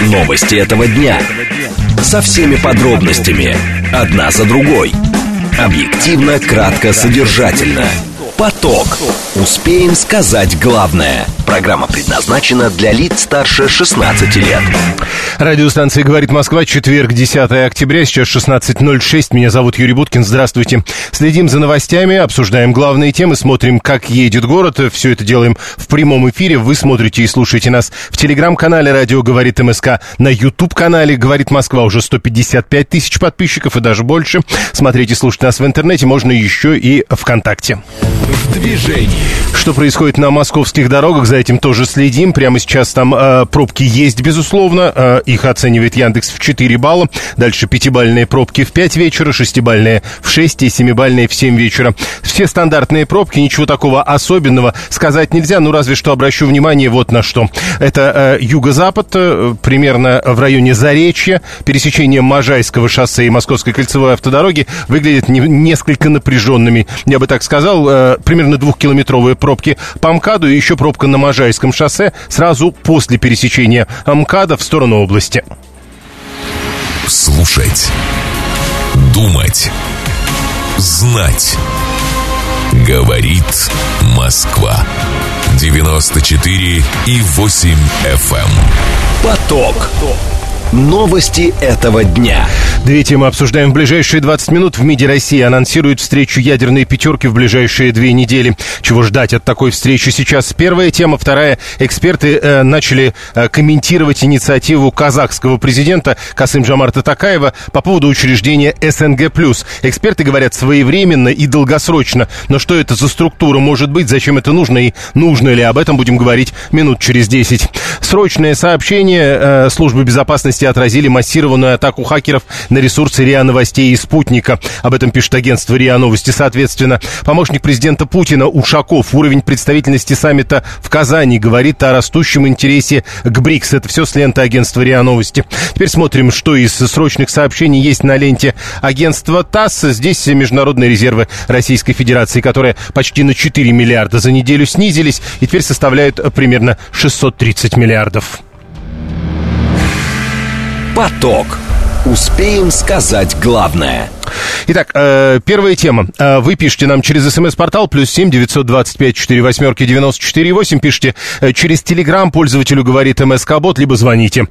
Новости этого дня. Со всеми подробностями. Одна за другой. Объективно, кратко, содержательно. Поток. Успеем сказать главное. Программа предназначена для лиц старше 16 лет. Радиостанция «Говорит Москва», четверг, 10 октября, сейчас 16:06. Меня зовут Юрий Буткин, здравствуйте. Следим за новостями, обсуждаем главные темы, смотрим, как едет город. Все это делаем в прямом эфире. Вы смотрите и слушаете нас в телеграм-канале «Радио говорит МСК», на YouTube-канале «Говорит Москва» уже 155 тысяч подписчиков и даже больше. Смотрите, слушайте нас в интернете, можно еще и ВКонтакте. В движении. Что происходит на московских дорогах, за этим тоже следим. Прямо сейчас там пробки есть, безусловно. Их оценивает Яндекс в 4 балла. Дальше 5-бальные пробки в 5 вечера, 6-бальные в 6 и 7-бальные в 7 вечера. Все стандартные пробки, ничего такого особенного сказать нельзя. Ну, разве что обращу внимание вот на что. Это юго-запад, примерно в районе Заречья. Пересечение Можайского шоссе и Московской кольцевой автодороги выглядят несколько напряженными. Я бы так сказал, примерно 2-километровые пробки по МКАДу и еще пробка на Можайском шоссе сразу после пересечения МКАДа в сторону области. Слушать, думать, знать. Говорит Москва. 94,8 FM. Поток. Новости этого дня. Две темы обсуждаем в ближайшие 20 минут. В МИДе России анонсируют встречу ядерной пятерки в ближайшие 2 недели. Чего ждать от такой встречи сейчас? Первая тема. Вторая. Эксперты начали комментировать инициативу казахского президента Касым-Жомарта Токаева по поводу учреждения СНГ+. Эксперты говорят своевременно и долгосрочно. Но что это за структура может быть, зачем это нужно и нужно ли? Об этом будем говорить минут через 10. Срочное сообщение. Службы безопасности отразили массированную атаку хакеров на ресурсы РИА Новостей и Спутника. Об этом пишет агентство РИА Новости. Соответственно, помощник президента Путина Ушаков, уровень представительности саммита в Казани, говорит о растущем интересе к БРИКС. Это все с ленты агентства РИА Новости. Теперь смотрим, что из срочных сообщений есть на ленте агентства ТАСС. Здесь международные резервы Российской Федерации, которые почти на 4 миллиарда за неделю снизились и теперь составляют примерно 630 миллиардов. Поток. Успеем сказать главное. Итак, первая тема. Вы пишите нам через СМС-портал +7 925 48 94 8. Пишите через Телеграм пользователю «Говорит МСК-бот», либо звоните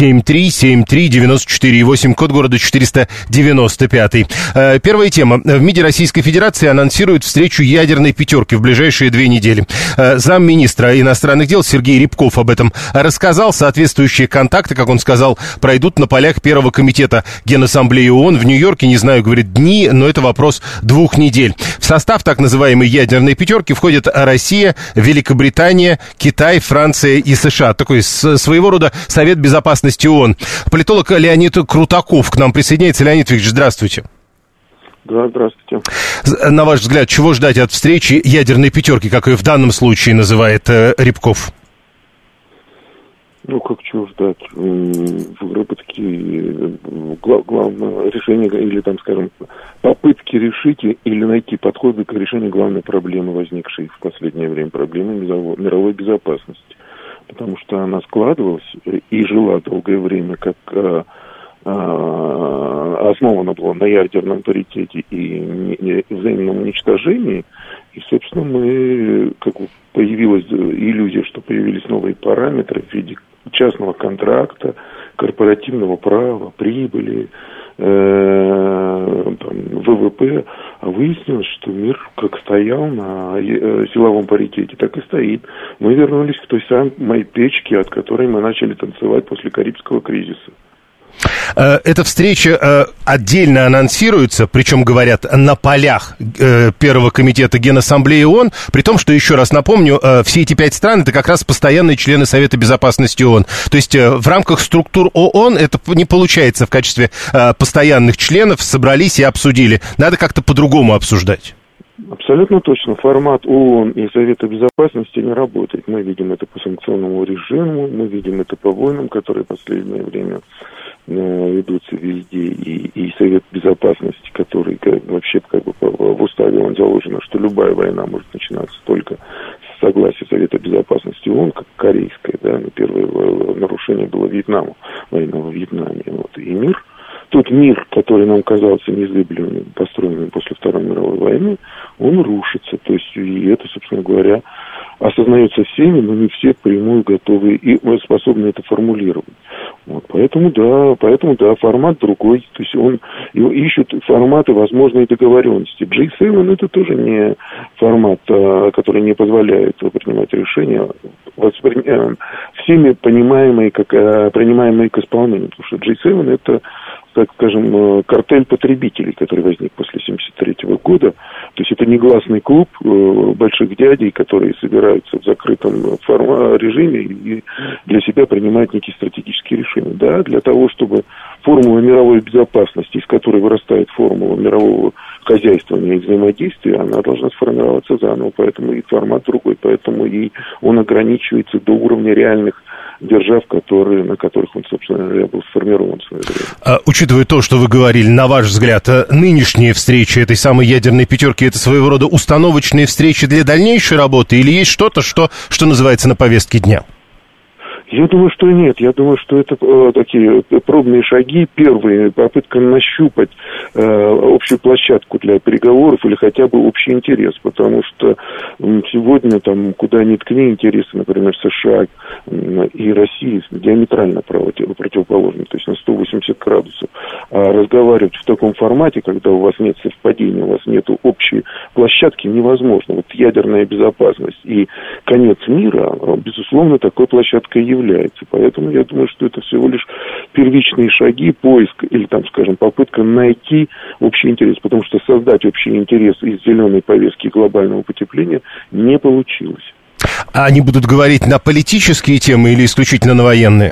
7373948, код города 495. Первая тема. В МИДе Российской Федерации анонсируют встречу ядерной пятерки в ближайшие 2 недели. Замминистра иностранных дел Сергей Рябков об этом рассказал. Соответствующие контакты, как он сказал, пройдут на полях Первого комитета Генассамблеи ООН в Нью-Йорке. Не знаю, говорит, дни, но это вопрос 2 недель. В состав так называемой ядерной пятерки входят Россия, Великобритания, Китай, Франция и США. Такой своего рода Совет Безопасности ООН. Политолог Леонид Крутаков к нам присоединяется. Леонид Викторович, здравствуйте. Да, здравствуйте. На ваш взгляд, чего ждать от встречи ядерной пятерки, как ее в данном случае называет Рябков? Ну, как чего ждать? Выработки главное решение, или там, скажем, попытки решить или найти подходы к решению главной проблемы, возникшей в последнее время, проблемы мировой безопасности. Потому что она складывалась и жила долгое время как основана была на ядерном паритете и взаимном уничтожении. И, собственно, появилась иллюзия, что появились новые параметры в виде частного контракта, корпоративного права, прибыли, ВВП. А выяснилось, что мир как стоял на силовом паритете, так и стоит. Мы вернулись к той самой печке, от которой мы начали танцевать после Карибского кризиса. Эта встреча отдельно анонсируется, причем, говорят, на полях Первого комитета Генассамблеи ООН, при том, что, еще раз напомню, все эти 5 стран — это как раз постоянные члены Совета Безопасности ООН. То есть в рамках структур ООН это не получается в качестве постоянных членов, собрались и обсудили. Надо как-то по-другому обсуждать. Абсолютно точно. Формат ООН и Совета Безопасности не работает. Мы видим это по санкционному режиму, мы видим это по войнам, которые в последнее время ведутся везде, и Совет Безопасности, который вообще в уставе он заложено, что любая война может начинаться только с согласия Совета Безопасности ООН, как корейская, да, первое нарушение было Вьетнаму. война во Вьетнаме. Вот. И мир, тот мир, который нам казался незыблемым, построенным после Второй мировой войны, он рушится. То есть, и это, собственно говоря, осознается всеми, но не все впрямую готовы и способны это формулировать. Вот. Поэтому да, формат другой. То есть ищут форматы возможной договоренности. G7 это тоже не формат, который не позволяет принимать решения, всеми понимаемые, принимаемые к исполнению. Потому что G7 это, так скажем, картель потребителей, который возник после 1973 года. То есть это негласный клуб больших дядей, которые собираются в закрытом режиме и для себя принимают некие стратегические решения. Да, для того, чтобы формула мировой безопасности, из которой вырастает формула мирового хозяйствования и взаимодействия, она должна сформироваться заново. Поэтому и формат другой. Поэтому и он ограничивается до уровня реальных держав, на которых он, собственно говоря, был сформирован в свое время. Учитывая то, что вы говорили, на ваш взгляд, нынешние встречи этой самой ядерной пятерки — это своего рода установочные встречи для дальнейшей работы, или есть что-то, что называется, на повестке дня? Я думаю, что нет. Я думаю, что это такие пробные шаги, первые, попытка нащупать общую площадку для переговоров или хотя бы общий интерес, потому что сегодня там куда ни ткни, интересы, например, США и России диаметрально противоположны, то есть на 180 градусов. А разговаривать в таком формате, когда у вас нет совпадения, у вас нет общей площадки, невозможно. Вот ядерная безопасность и конец мира, безусловно, такой площадкой является. Поэтому я думаю, что это всего лишь первичные шаги, поиск или, там, скажем, попытка найти общий интерес, потому что создать общий интерес из зеленой повестки глобального потепления не получилось. А они будут говорить на политические темы или исключительно на военные?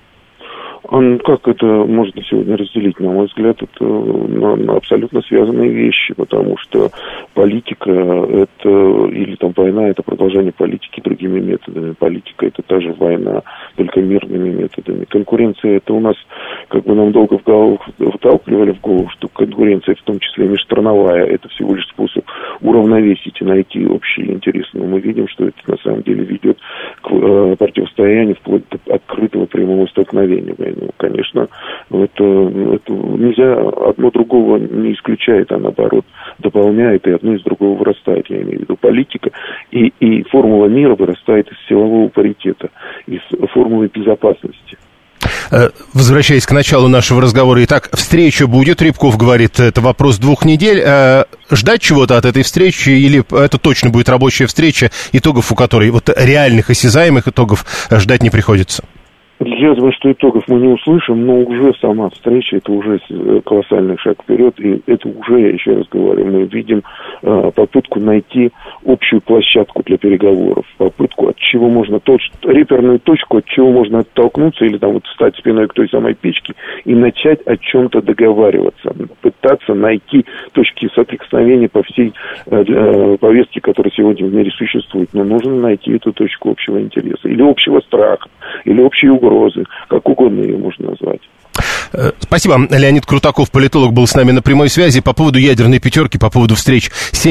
Как это можно сегодня разделить? На мой взгляд, это абсолютно связанные вещи, потому что политика это, или там война, это продолжение политики другими методами. Политика это та же война, только мирными методами. Конкуренция это у нас, как бы нам долго вталкивали в голову, что конкуренция, в том числе межстрановая, это всего лишь способ уравновесить и найти общие интересы. Но мы видим, что это на самом деле ведет к противостоянию вплоть до открытого прямого столкновения. Ну, конечно, это нельзя, одно другого не исключает, а наоборот дополняет, и одно из другого вырастает. Я имею в виду политика, и формула мира вырастает из силового паритета, из формулы безопасности. Возвращаясь к началу нашего разговора, итак, встреча будет, Рябков говорит, это вопрос 2 недель. Ждать чего-то от этой встречи, или это точно будет рабочая встреча, итогов у которой, вот реальных осязаемых итогов, ждать не приходится? Я думаю, что итогов мы не услышим, но уже сама встреча, это уже колоссальный шаг вперед, и это уже, я еще раз говорю, мы видим попытку найти общую площадку для переговоров, попытку, от чего можно, реперную точку, от чего можно оттолкнуться, или там вот встать спиной к той самой печке и начать о чем-то договариваться, пытаться найти точки соприкосновения по всей повестке, которая сегодня в мире существует, но нужно найти эту точку общего интереса, или общего страха, или общей угрозы, как угодно ее можно назвать. Спасибо. Леонид Крутаков, политолог, был с нами на прямой связи по поводу ядерной пятерки, по поводу встреч.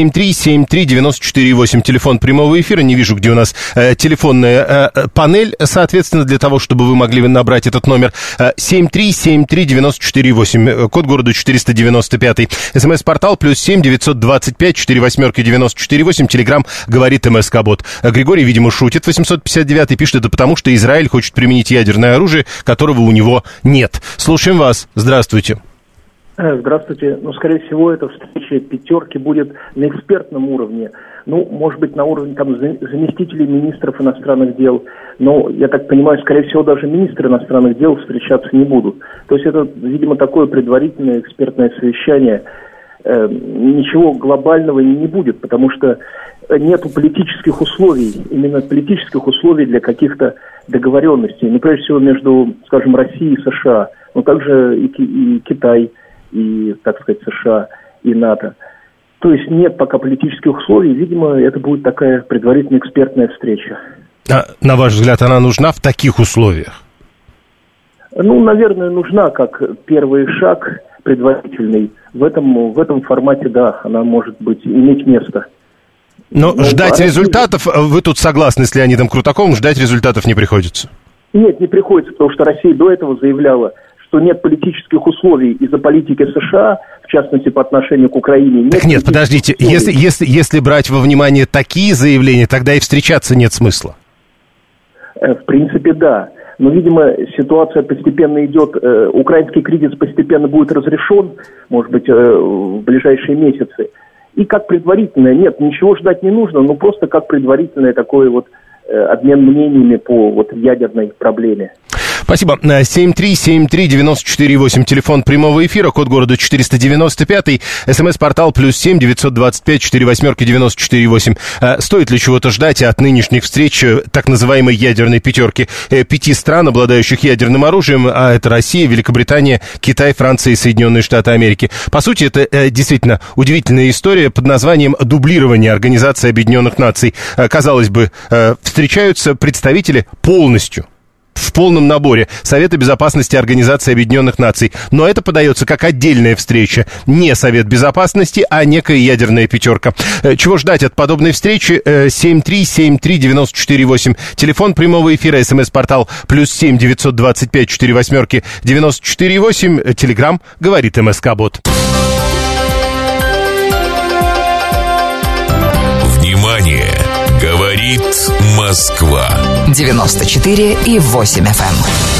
7373948, телефон прямого эфира. Не вижу, где у нас телефонная панель, соответственно, для того, чтобы вы могли набрать этот номер. 7373948, код города 495. СМС-портал +7 925 48 948. Телеграм говорит МСК-бот. Григорий, видимо, шутит. 859 пишет, это потому, что Израиль хочет применить ядерное оружие, которого у него нет. Слушаем вас. Здравствуйте. Здравствуйте. Скорее всего, эта встреча пятерки будет на экспертном уровне. Может быть, на уровне заместителей министров иностранных дел. Но, я так понимаю, скорее всего, даже министры иностранных дел встречаться не будут. То есть это, видимо, такое предварительное экспертное совещание. Ничего глобального не будет, потому что нету политических условий, именно политических условий для каких-то договоренностей. Прежде всего, между, скажем, Россией и США, но также и Китай, и, так сказать, США, и НАТО. То есть нет пока политических условий, видимо, это будет такая предварительная экспертная встреча. А, на ваш взгляд, она нужна в таких условиях? Наверное, нужна как первый шаг предварительный. В этом формате, да, она может быть, иметь место. Но ждать результатов, вы тут согласны с Леонидом Крутаковым, ждать результатов не приходится? Нет, не приходится, потому что Россия до этого заявляла, что нет политических условий из-за политики США, в частности, по отношению к Украине. Так нет, подождите, если брать во внимание такие заявления, тогда и встречаться нет смысла. В принципе, да. Но, видимо, ситуация постепенно идет, украинский кризис постепенно будет разрешен, может быть, в ближайшие месяцы. И как предварительное, нет, ничего ждать не нужно, но просто как предварительное такое вот обмен мнениями по вот ядерной проблеме. Спасибо. 7373948, телефон прямого эфира, код города 495, СМС-портал +7 925 48 94 Стоит ли чего-то ждать от нынешних встреч так называемой ядерной пятерки 5 стран, обладающих ядерным оружием, а это Россия, Великобритания, Китай, Франция и Соединенные Штаты Америки? По сути, это действительно удивительная история под названием дублирование Организации Объединенных Наций. Казалось бы, встречаются представители полностью в полном наборе Совета Безопасности Организации Объединенных Наций. Но это подается как отдельная встреча. Не Совет Безопасности, а некая ядерная пятерка. Чего ждать от подобной встречи? 7373948. Телефон прямого эфира, СМС-портал +7 925 48 94 8. Телеграм говорит МСК-бот. Внимание! Говорит Москва. 94,8 FM.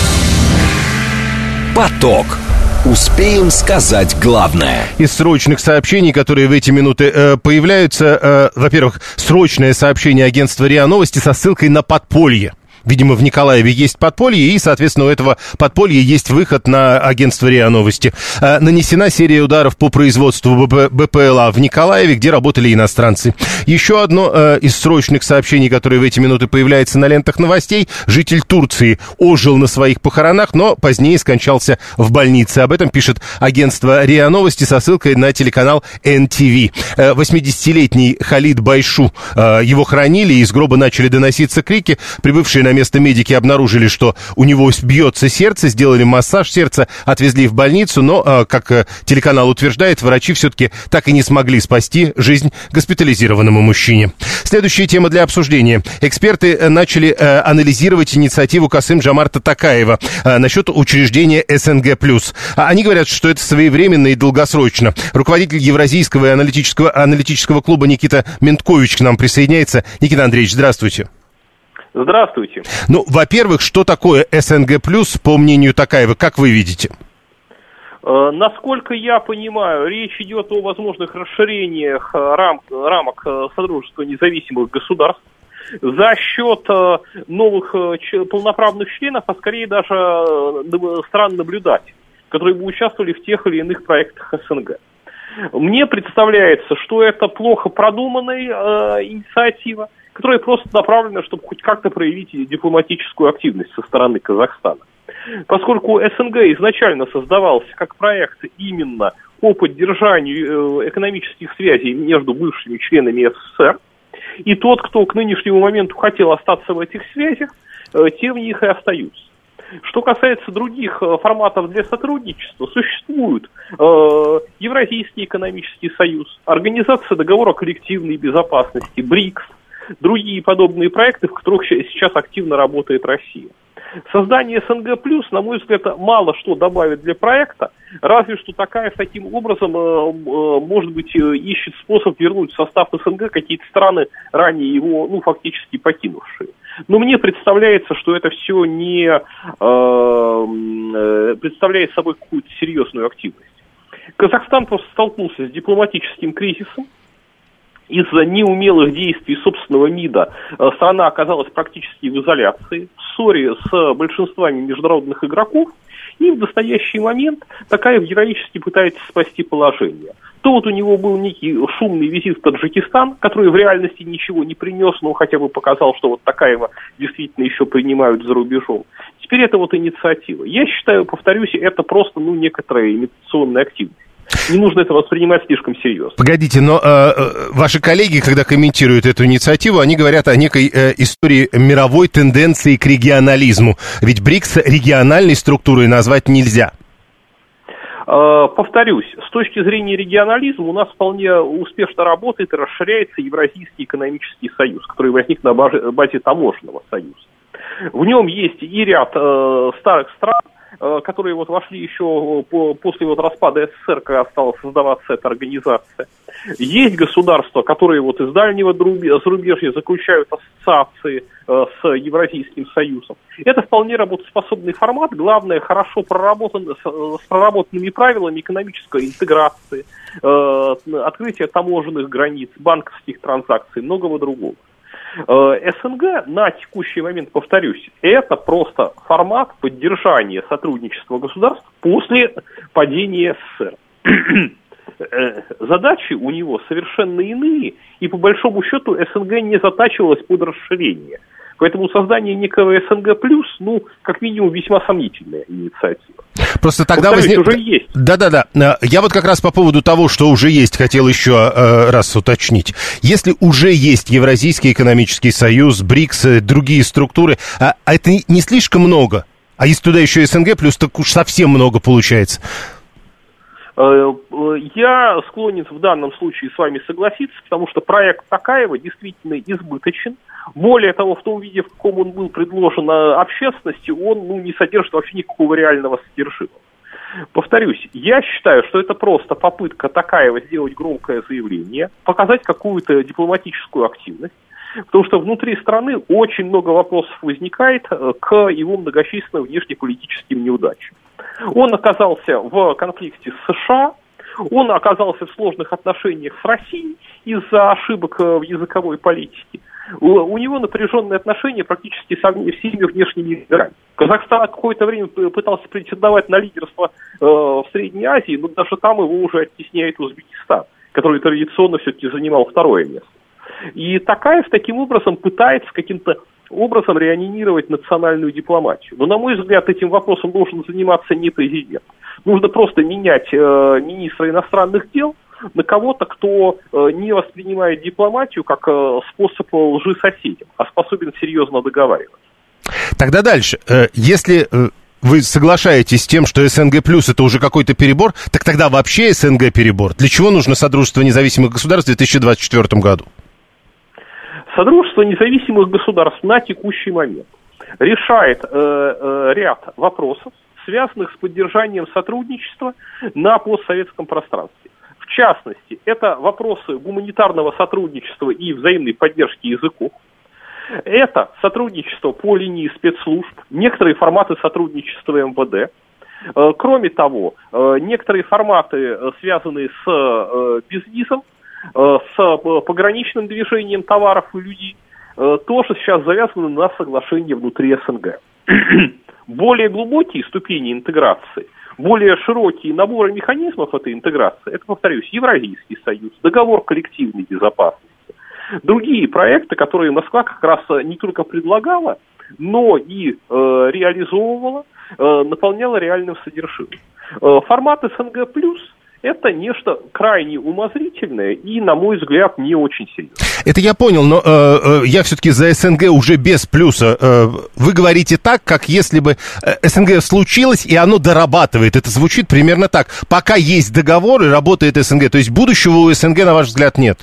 Поток. Успеем сказать главное. Из срочных сообщений, которые в эти минуты появляются, во-первых, срочное сообщение агентства РИА Новости со ссылкой на подполье. Видимо, в Николаеве есть подполье, и, соответственно, у этого подполья есть выход на агентство РИА Новости. Нанесена серия ударов по производству БПЛА в Николаеве, где работали иностранцы. Еще одно из срочных сообщений, которое в эти минуты появляется на лентах новостей. Житель Турции ожил на своих похоронах, но позднее скончался в больнице. Об этом пишет агентство РИА Новости со ссылкой на телеканал НТВ. 80-летний Халид Байшу. Его хоронили, и из гроба начали доноситься крики. Прибывшие на место медики обнаружили, что у него бьется сердце, сделали массаж сердца, отвезли в больницу, но, как телеканал утверждает, врачи все-таки так и не смогли спасти жизнь госпитализированному мужчине. Следующая тема для обсуждения. Эксперты начали анализировать инициативу Касым-Жомарта Токаева насчет учреждения СНГ+. Они говорят, что это своевременно и долгосрочно. Руководитель Евразийского и аналитического клуба Никита Менткович к нам присоединяется. Никита Андреевич, здравствуйте. Здравствуйте. Ну, во-первых, что такое СНГ+, по мнению Токаева, как вы видите? Насколько я понимаю, речь идет о возможных расширениях рамок Содружества независимых государств за счет новых полноправных членов, а скорее даже стран-наблюдателей, которые бы участвовали в тех или иных проектах СНГ. Мне представляется, что это плохо продуманная инициатива, которая просто направлена, чтобы хоть как-то проявить дипломатическую активность со стороны Казахстана. Поскольку СНГ изначально создавался как проект именно по поддержанию экономических связей между бывшими членами СССР, и тот, кто к нынешнему моменту хотел остаться в этих связях, те в них и остаются. Что касается других форматов для сотрудничества, существуют Евразийский экономический союз, Организация договора коллективной безопасности, БРИКС, другие подобные проекты, в которых сейчас активно работает Россия. Создание СНГ+, на мой взгляд, мало что добавит для проекта, разве что Токаев таким образом, может быть, ищет способ вернуть в состав СНГ какие-то страны, ранее его, фактически покинувшие. Но мне представляется, что это все не представляет собой какую-то серьезную активность. Казахстан просто столкнулся с дипломатическим кризисом. Из-за неумелых действий собственного МИДа страна оказалась практически в изоляции, в ссоре с большинствами международных игроков, и в настоящий момент Токаев героически пытается спасти положение. То вот у него был некий шумный визит в Таджикистан, который в реальности ничего не принес, но хотя бы показал, что вот Токаева действительно еще принимают за рубежом. Теперь это вот инициатива. Я считаю, повторюсь, это просто некоторая имитационная активность. Не нужно это воспринимать слишком серьезно. Погодите, но ваши коллеги, когда комментируют эту инициативу, они говорят о некой истории мировой тенденции к регионализму. Ведь БРИКС региональной структурой назвать нельзя. Повторюсь, с точки зрения регионализма у нас вполне успешно работает и расширяется Евразийский экономический союз, который возник на базе таможенного союза. В нем есть и ряд старых стран, которые вот вошли еще после вот распада СССР, когда стала создаваться эта организация. Есть государства, которые вот из дальнего зарубежья заключают ассоциации с Евразийским Союзом. Это вполне работоспособный формат. Главное, хорошо проработан, с проработанными правилами экономической интеграции, открытия таможенных границ, банковских транзакций, многого другого. СНГ на текущий момент, повторюсь, это просто формат поддержания сотрудничества государств после падения СССР. Задачи у него совершенно иные, и по большому счету СНГ не затачивалась под расширение. Поэтому создание некого СНГ+, как минимум, весьма сомнительная инициатива. Просто тогда уже есть. Да. Я вот как раз по поводу того, что уже есть, хотел еще раз уточнить. Если уже есть Евразийский экономический союз, БРИКС, другие структуры, это не слишком много? А если туда еще СНГ+, так уж совсем много получается. Я склонен в данном случае с вами согласиться, потому что проект Токаева действительно избыточен. Более того, в том виде, в каком он был предложен общественности, он не содержит вообще никакого реального содержимого. Повторюсь, я считаю, что это просто попытка Токаева сделать громкое заявление, показать какую-то дипломатическую активность, потому что внутри страны очень много вопросов возникает к его многочисленным внешнеполитическим неудачам. Он оказался в конфликте с США, он оказался в сложных отношениях с Россией из-за ошибок в языковой политике. У него напряженные отношения практически со всеми внешними играми. Казахстан какое-то время пытался претендовать на лидерство в Средней Азии, но даже там его уже оттесняет Узбекистан, который традиционно все-таки занимал второе место. И Токаев таким образом пытается каким-то образом реанимировать национальную дипломатию. Но, на мой взгляд, этим вопросом должен заниматься не президент. Нужно просто менять министра иностранных дел на кого-то, кто не воспринимает дипломатию как способ лжи соседям, а способен серьезно договариваться. Тогда дальше. Если вы соглашаетесь с тем, что СНГ плюс это уже какой-то перебор, так тогда вообще СНГ перебор. Для чего нужно Содружество независимых государств в 2024 году? Содружество независимых государств на текущий момент решает ряд вопросов, связанных с поддержанием сотрудничества на постсоветском пространстве. В частности, это вопросы гуманитарного сотрудничества и взаимной поддержки языков. Это сотрудничество по линии спецслужб, некоторые форматы сотрудничества МВД. Кроме того, некоторые форматы, связанные с безвизом, с пограничным движением товаров и людей, тоже сейчас завязаны на соглашение внутри СНГ. Более глубокие ступени интеграции, более широкие наборы механизмов этой интеграции, это, повторюсь, Евразийский союз, договор коллективной безопасности, другие проекты, которые Москва как раз не только предлагала, но и реализовывала, наполняла реальным содержимым. Формат СНГ+, это нечто крайне умозрительное и, на мой взгляд, не очень серьезно. Это я понял, но я все-таки за СНГ уже без плюса. Вы говорите так, как если бы СНГ случилось, и оно дорабатывает. Это звучит примерно так. Пока есть договор и работает СНГ. То есть будущего у СНГ, на ваш взгляд, нет?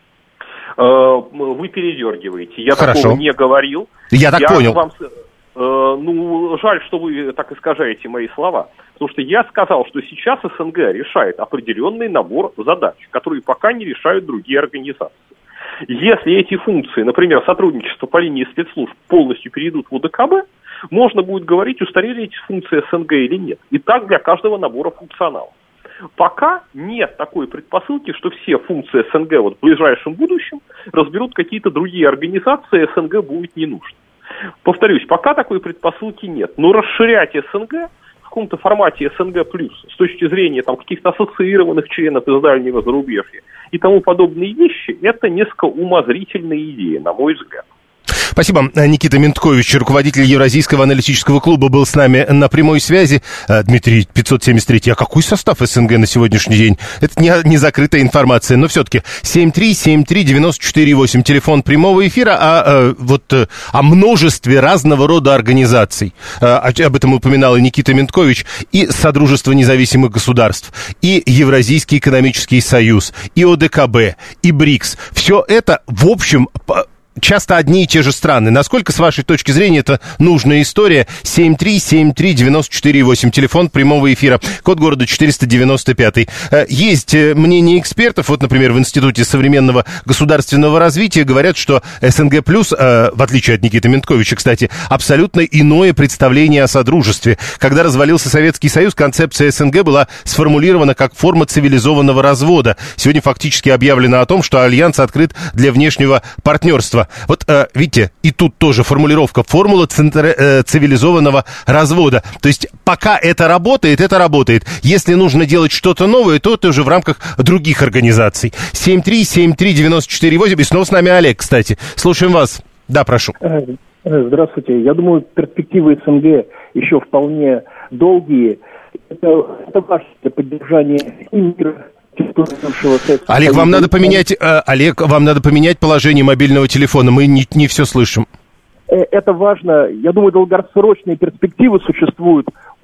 Вы передергиваете. Я такого не говорил. Я так понял. Жаль, что вы так искажаете мои слова. Потому что я сказал, что сейчас СНГ решает определенный набор задач, которые пока не решают другие организации. Если эти функции, например, сотрудничество по линии спецслужб, полностью перейдут в ОДКБ, можно будет говорить, устарели эти функции СНГ или нет. И так для каждого набора функционалов. Пока нет такой предпосылки, что все функции СНГ в ближайшем будущем разберут какие-то другие организации, СНГ будет не нужно. Повторюсь, пока такой предпосылки нет. Но расширять СНГ в каком-то формате СНГ+, с точки зрения каких-то ассоциированных членов из дальнего зарубежья и тому подобные вещи, это несколько умозрительная идея, на мой взгляд. Спасибо. Никита Менткович, руководитель Евразийского аналитического клуба, был с нами на прямой связи. Дмитрий, 573. А какой состав СНГ на сегодняшний день? Это не закрытая информация, но все-таки 7373948, телефон прямого эфира, о множестве разного рода организаций. Об этом упоминал и Никита Менткович. И Содружество независимых государств, и Евразийский экономический союз, и ОДКБ, и БРИКС. Все это, в общем, часто одни и те же страны. Насколько, с вашей точки зрения, это нужная история? 7373948, телефон прямого эфира, код города 495. Есть мнение экспертов, вот, например, в Институте современного государственного развития говорят, что СНГ+, в отличие от Никиты Ментковича, кстати, абсолютно иное представление о содружестве. Когда развалился Советский Союз, концепция СНГ была сформулирована как форма цивилизованного развода. Сегодня фактически объявлено о том, что альянс открыт для внешнего партнерства. Вот, видите, и тут тоже формулировка, формула цивилизованного развода. То есть, пока это работает, это работает. Если нужно делать что-то новое, то это уже в рамках других организаций. 7373948, и снова с нами Олег, кстати. Слушаем вас. Да, прошу. Здравствуйте. Я думаю, перспективы СНГ еще вполне долгие. Это важно для поддержания мира. Олег, вам надо поменять положение мобильного телефона. Мы не все слышим. Это важно. Я думаю, долгосрочные перспективы существуют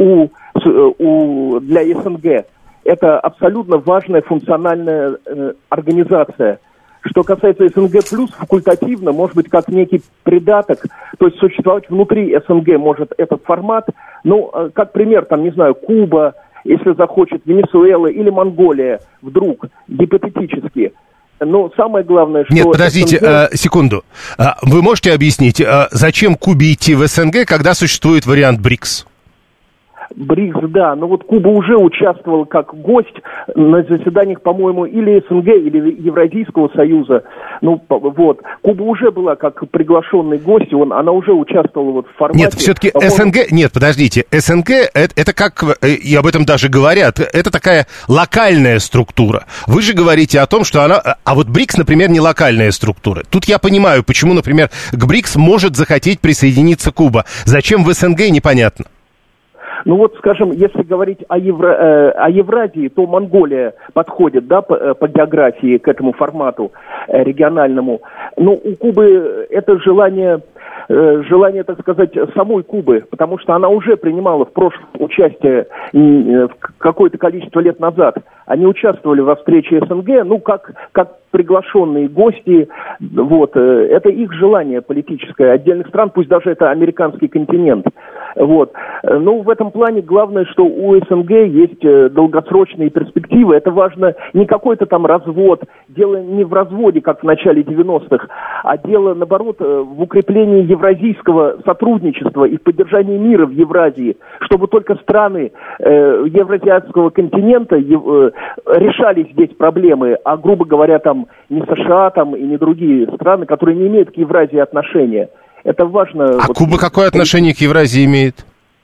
для СНГ. Это абсолютно важная функциональная организация. Что касается СНГ+, факультативно, может быть, как некий придаток, то есть существовать внутри СНГ может этот формат. Ну, как пример, там, не знаю, Куба, если захочет, Венесуэла или Монголия, вдруг, гипотетически. Но самое главное, что... Нет, подождите, секунду. Вы можете объяснить, зачем Кубе идти в СНГ, когда существует вариант БРИКС? БРИКС, да, но вот Куба уже участвовала как гость на заседаниях, по-моему, или СНГ, или Евразийского союза. Ну, вот. Куба уже была как приглашенный гость, она уже участвовала вот в формате... Нет, все-таки СНГ... Нет, подождите. СНГ, это как... И об этом даже говорят. Это такая локальная структура. Вы же говорите о том, что она... А вот БРИКС, например, не локальная структура. Тут я понимаю, почему, например, к БРИКС может захотеть присоединиться Куба. Зачем в СНГ, непонятно. Ну вот, скажем, если говорить о Евразии, то Монголия подходит, да, по географии к этому формату региональному. Но у Кубы это желание, так сказать, самой Кубы, потому что она уже принимала в прошлом участие какое-то количество лет назад. Они участвовали во встрече СНГ, ну, как приглашенные гости, вот, это их желание политическое отдельных стран, пусть даже это американский континент, вот. Но в этом плане главное, что у СНГ есть долгосрочные перспективы, это важно не какой-то там развод, дело не в разводе, как в начале 90-х, а дело, наоборот, в укреплении евразийского сотрудничества и в поддержании мира в Евразии, чтобы только страны евразиатского континента решали здесь проблемы, а, грубо говоря, там не США там, и не другие страны, которые не имеют к Евразии отношения. Это важно. А вот, Куба какое отношение к Евразии имеет?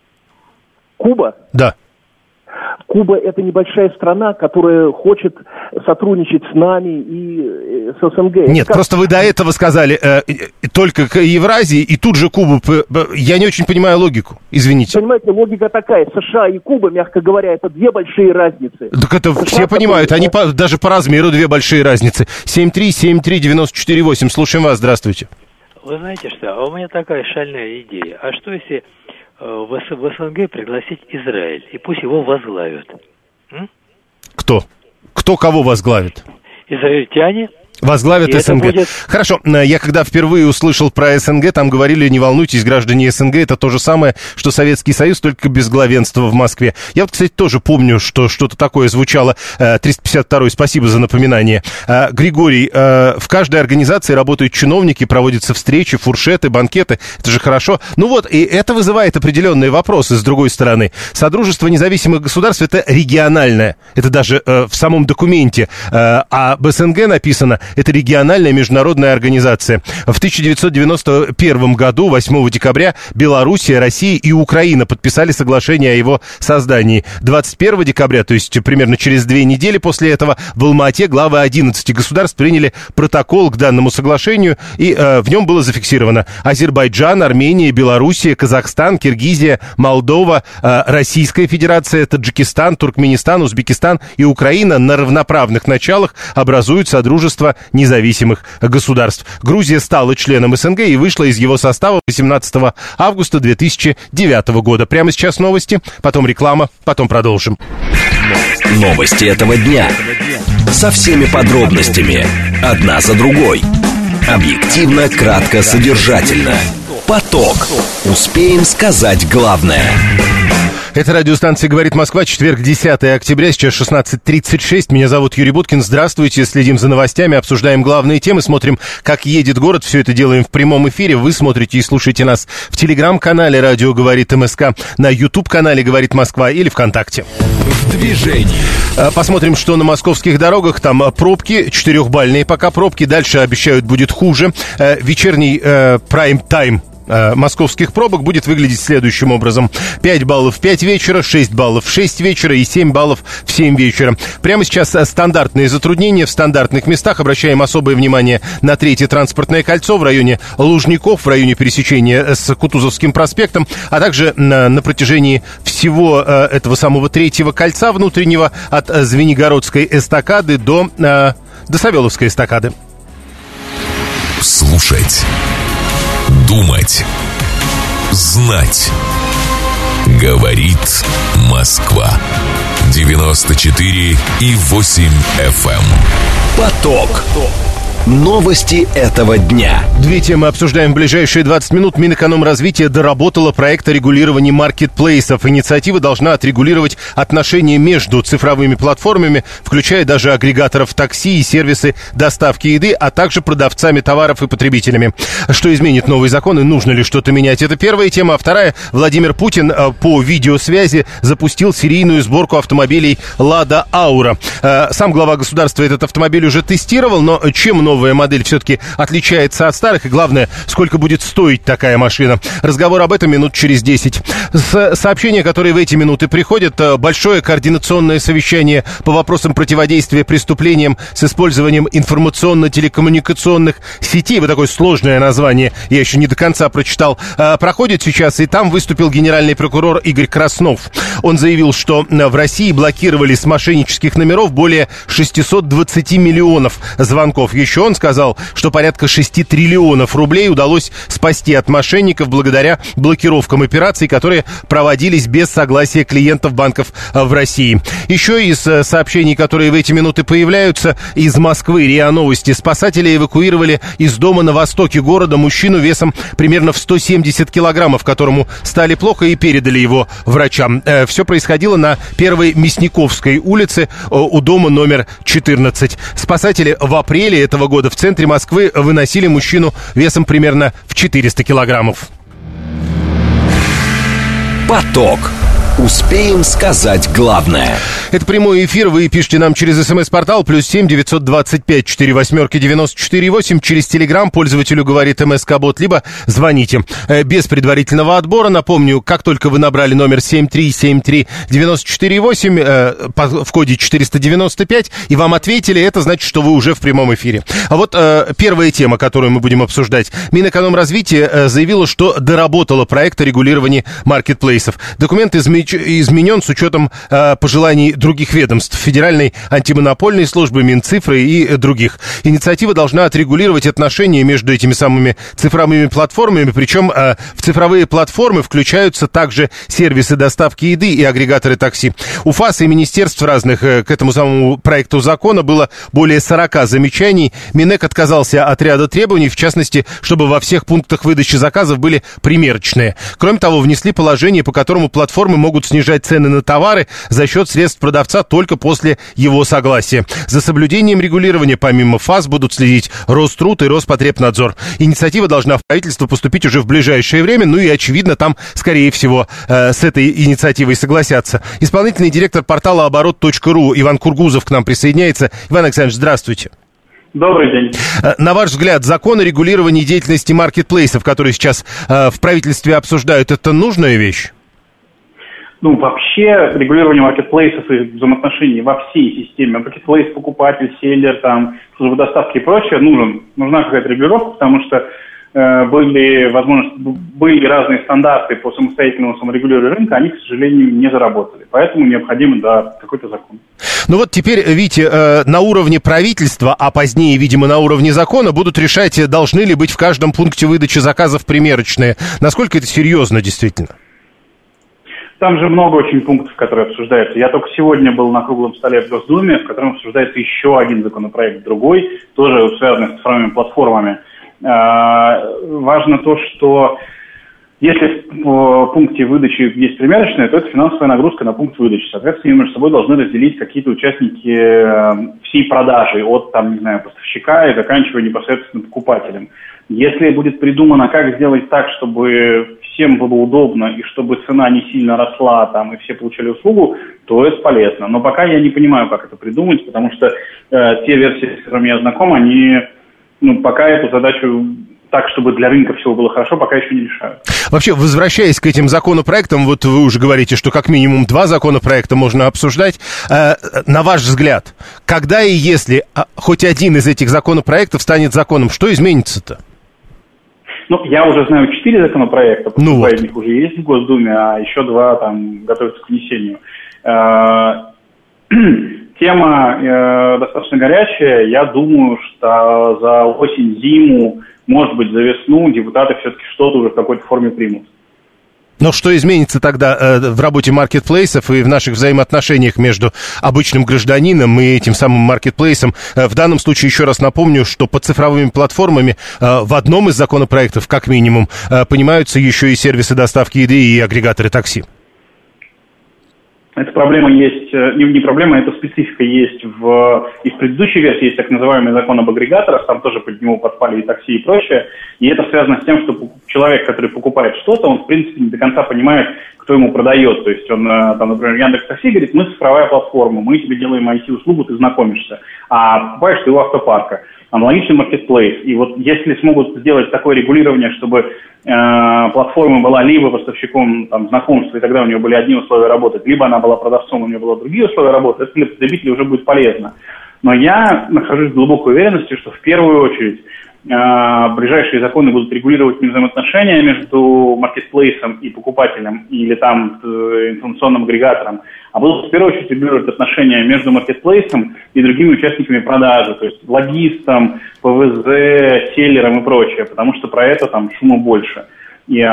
Куба? Да. Куба – это небольшая страна, которая хочет сотрудничать с нами и с СНГ. Нет, просто вы до этого сказали только к Евразии, и тут же Кубу. Я не очень понимаю логику, извините. Понимаете, логика такая. США и Куба, мягко говоря, это две большие разницы. Так это США все понимают, они даже по размеру две большие разницы. 7373948, слушаем вас, здравствуйте. Вы знаете что, а у меня такая шальная идея. А что если в СНГ пригласить Израиль, и пусть его возглавят? Кто? Кто кого возглавит? Израильтяне. Возглавят СНГ. Будет... Хорошо, я когда впервые услышал про СНГ, там говорили, не волнуйтесь, граждане СНГ, это то же самое, что Советский Союз, только без главенства в Москве. Я вот, кстати, тоже помню, что что-то такое звучало. 352-й, спасибо за напоминание. Григорий, в каждой организации работают чиновники, проводятся встречи, фуршеты, банкеты, это же хорошо. Ну вот, и это вызывает определенные вопросы, с другой стороны. Содружество независимых государств, это региональное, это даже в самом документе. А об СНГ написано... Это региональная международная организация. В 1991 году, 8 декабря, Белоруссия, Россия и Украина подписали соглашение о его создании. 21 декабря, то есть примерно через 2 недели после этого, в Алма-Ате главы 11 государств приняли протокол к данному соглашению, и в нем было зафиксировано: Азербайджан, Армения, Белоруссия, Казахстан, Киргизия, Молдова, Российская Федерация, Таджикистан, Туркменистан, Узбекистан и Украина на равноправных началах образуют Содружество независимых государств. Грузия стала членом СНГ и вышла из его состава 18 августа 2009 года. Прямо сейчас новости, потом реклама, потом продолжим. Новости этого дня. Со всеми подробностями. Одна за другой. Объективно, кратко, содержательно. Поток. Успеем сказать главное. Это радиостанция «Говорит Москва», четверг, 10 октября, сейчас 16:36. Меня зовут Юрий Буткин. Здравствуйте, следим за новостями, обсуждаем главные темы, смотрим, как едет город. Все это делаем в прямом эфире. Вы смотрите и слушаете нас в телеграм-канале «Радио говорит МСК», на YouTube-канале «Говорит Москва» или ВКонтакте. В движении. Посмотрим, что на московских дорогах. Там пробки, 4-бальные пока пробки. Дальше обещают будет хуже. Вечерний прайм-тайм московских пробок будет выглядеть следующим образом. 5 баллов в 5 вечера, 6 баллов в 6 вечера и 7 баллов в 7 вечера. Прямо сейчас стандартные затруднения в стандартных местах. Обращаем особое внимание на третье транспортное кольцо в районе Лужников, в районе пересечения с Кутузовским проспектом, а также на протяжении всего этого самого третьего кольца внутреннего от Звенигородской эстакады до Савеловской эстакады. Слушать. Думать. Знать. Говорит Москва. 94,8 FM. Поток. Новости этого дня. Две темы обсуждаем в ближайшие 20 минут. Минэкономразвития доработала проект о регулировании маркетплейсов. Инициатива должна отрегулировать отношения между цифровыми платформами, включая даже агрегаторов такси и сервисы доставки еды, а также продавцами товаров и потребителями. Что изменит новый закон и нужно ли что-то менять? Это первая тема. А вторая. Владимир Путин по видеосвязи запустил серийную сборку автомобилей «Лада Аура». Сам глава государства этот автомобиль уже тестировал, но чем новая модель все-таки отличается от старых, и главное, сколько будет стоить такая машина. Разговор об этом минут через 10. Сообщения, которые в эти минуты приходят: большое координационное совещание по вопросам противодействия преступлениям с использованием информационно-телекоммуникационных сетей. Вот такое сложное название, я еще не до конца прочитал. Проходит сейчас, и там выступил генеральный прокурор Игорь Краснов. Он заявил, что в России блокировали с мошеннических номеров более 620 миллионов звонков. Еще он сказал, что порядка 6 триллионов рублей удалось спасти от мошенников благодаря блокировкам операций, которые проводились без согласия клиентов банков в России. Еще из сообщений, которые в эти минуты появляются, из Москвы, РИА Новости. Спасатели эвакуировали из дома на востоке города мужчину весом примерно в 170 килограммов, которому стали плохо, и передали его врачам. Все происходило на Первой Мясниковской улице у дома номер 14. Спасатели в апреле этого года в центре Москвы выносили мужчину весом примерно в 400 килограммов. Поток. Успеем сказать главное. Это прямой эфир. Вы пишите нам через СМС-портал +7 925 48 94 8. Через Телеграм пользователю говорит МСК-бот, либо звоните без предварительного отбора. Напомню, как только вы набрали номер 7373 94 8 в коде 495 и вам ответили, это значит, что вы уже в прямом эфире. А вот первая тема, которую мы будем обсуждать. Минэкономразвития заявила, что доработала проект о регулировании маркетплейсов. Документ изменен с учетом пожеланий других ведомств, Федеральной антимонопольной службы, Минцифры и других. Инициатива должна отрегулировать отношения между этими самыми цифровыми платформами, причем в цифровые платформы включаются также сервисы доставки еды и агрегаторы такси. У ФАС и министерств разных к этому самому проекту закона было более 40 замечаний. Минэк отказался от ряда требований, в частности, чтобы во всех пунктах выдачи заказов были примерочные. Кроме того, внесли положение, по которому платформы могут снижать цены на товары за счет средств продавца только после его согласия. За соблюдением регулирования помимо ФАС будут следить Роструд и Роспотребнадзор. Инициатива должна в правительство поступить уже в ближайшее время, ну и, очевидно, там, скорее всего, с этой инициативой согласятся. Исполнительный директор портала оборот.ру Иван Кургузов к нам присоединяется. Иван Александрович, здравствуйте. Добрый день. На ваш взгляд, закон о регулировании деятельности маркетплейсов, который сейчас в правительстве обсуждают, это нужная вещь? Ну, вообще, регулирование маркетплейсов и взаимоотношений во всей системе, маркетплейс, покупатель, селлер, там, служба доставки и прочее, нужна какая-то регулировка, потому что были разные стандарты по самостоятельному саморегулированию рынка, они, к сожалению, не заработали. Поэтому необходим, какой-то закон. Ну вот теперь, видите, на уровне правительства, а позднее, видимо, на уровне закона, будут решать, должны ли быть в каждом пункте выдачи заказов примерочные. Насколько это серьезно, действительно? Там же много очень пунктов, которые обсуждаются. Я только сегодня был на круглом столе в Госдуме, в котором обсуждается еще один законопроект, другой, тоже связанный с цифровыми платформами. Важно то, что если в пункте выдачи есть примерочная, то это финансовая нагрузка на пункт выдачи. Соответственно, между собой должны разделить какие-то участники всей продажи, от, там, не знаю, поставщика и заканчивая непосредственно покупателем. Если будет придумано, как сделать так, чтобы всем было удобно и чтобы цена не сильно росла там, и все получали услугу, то это полезно. Но пока я не понимаю, как это придумать, потому что те версии, с которыми я знаком, они пока эту задачу так, чтобы для рынка все было хорошо, пока еще не решают. Вообще, возвращаясь к этим законопроектам, вот вы уже говорите, что как минимум 2 законопроекта можно обсуждать. На ваш взгляд, когда и если хоть один из этих законопроектов станет законом, что изменится-то? Я уже знаю 4 законопроекта, вот. Из них уже есть в Госдуме, а еще 2 там готовятся к внесению. Тема достаточно горячая. Я думаю, что за осень-зиму, может быть, за весну депутаты все-таки что-то уже в какой-то форме примут. Но что изменится тогда в работе маркетплейсов и в наших взаимоотношениях между обычным гражданином и этим самым маркетплейсом? В данном случае еще раз напомню, что под цифровыми платформами в одном из законопроектов, как минимум, понимаются еще и сервисы доставки еды и агрегаторы такси. Эта проблема есть, не проблема, эта специфика есть и в предыдущей версии есть так называемый закон об агрегаторах, там тоже под него подпали и такси и прочее, и это связано с тем, что человек, который покупает что-то, он в принципе не до конца понимает, кто ему продает, то есть он, там, например, Яндекс.Такси говорит, мы цифровая платформа, мы тебе делаем IT-услугу, ты знакомишься, а покупаешь ты у автопарка. Аналогичный маркетплейс. И вот если смогут сделать такое регулирование, чтобы платформа была либо поставщиком там, знакомства, и тогда у нее были одни условия работать, либо она была продавцом, у нее были другие условия работы, это для потребителей уже будет полезно. Но я нахожусь в глубокой уверенности, что в первую очередь ближайшие законы будут регулировать не взаимоотношения между маркетплейсом и покупателем или там информационным агрегатором, а будут в первую очередь регулировать отношения между маркетплейсом и другими участниками продажи, то есть логистом, ПВЗ, селлером и прочее, потому что про это там шума больше. И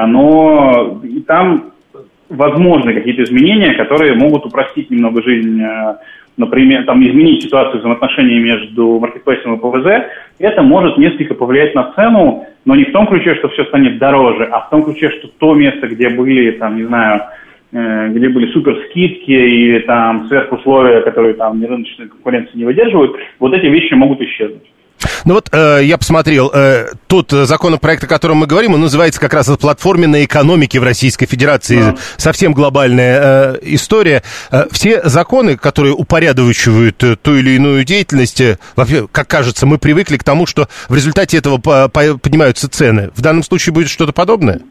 там возможны какие-то изменения, которые могут упростить немного жизнь, например, там, изменить ситуацию взаимоотношений между маркетплейсом и ПВЗ, это может несколько повлиять на цену, но не в том ключе, что все станет дороже, а в том ключе, что то место, где были, там, не знаю, где были суперскидки или там сверхусловия, которые там рыночной конкуренции не выдерживают, вот эти вещи могут исчезнуть. Ну вот я посмотрел, тот законопроект, о котором мы говорим, он называется как раз о платформенной экономике в Российской Федерации. Да. Совсем глобальная история. Все законы, которые упорядочивают ту или иную деятельность, вообще, как кажется, мы привыкли к тому, что в результате этого поднимаются цены. В данном случае будет что-то подобное?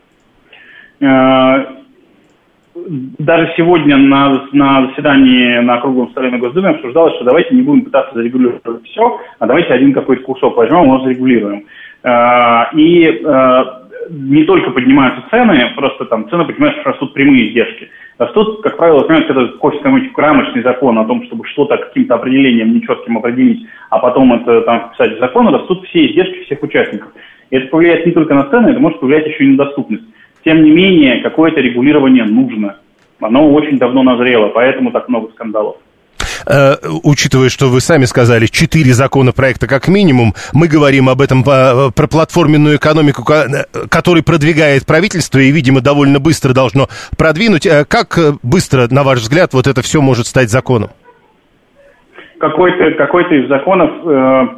Даже сегодня на заседании на круглом столе на Госдуме обсуждалось, что давайте не будем пытаться зарегулировать все, а давайте один какой-то кусок возьмем, его зарегулируем. И не только поднимаются цены, просто там цены поднимаются, что растут прямые издержки. Растут, как правило, когда хочется какой-нибудь рамочный закон о том, чтобы что-то каким-то определением нечетким определить, а потом это там вписать в закон, растут все издержки всех участников. И это повлияет не только на цены, это может повлиять еще и на доступность. Тем не менее, какое-то регулирование нужно. Оно очень давно назрело, поэтому так много скандалов. Учитывая, что вы сами сказали, 4 законопроекта как минимум, мы говорим об этом про платформенную экономику, который продвигает правительство и, видимо, довольно быстро должно продвинуть. Как быстро, на ваш взгляд, вот это все может стать законом? Какой-то из законов...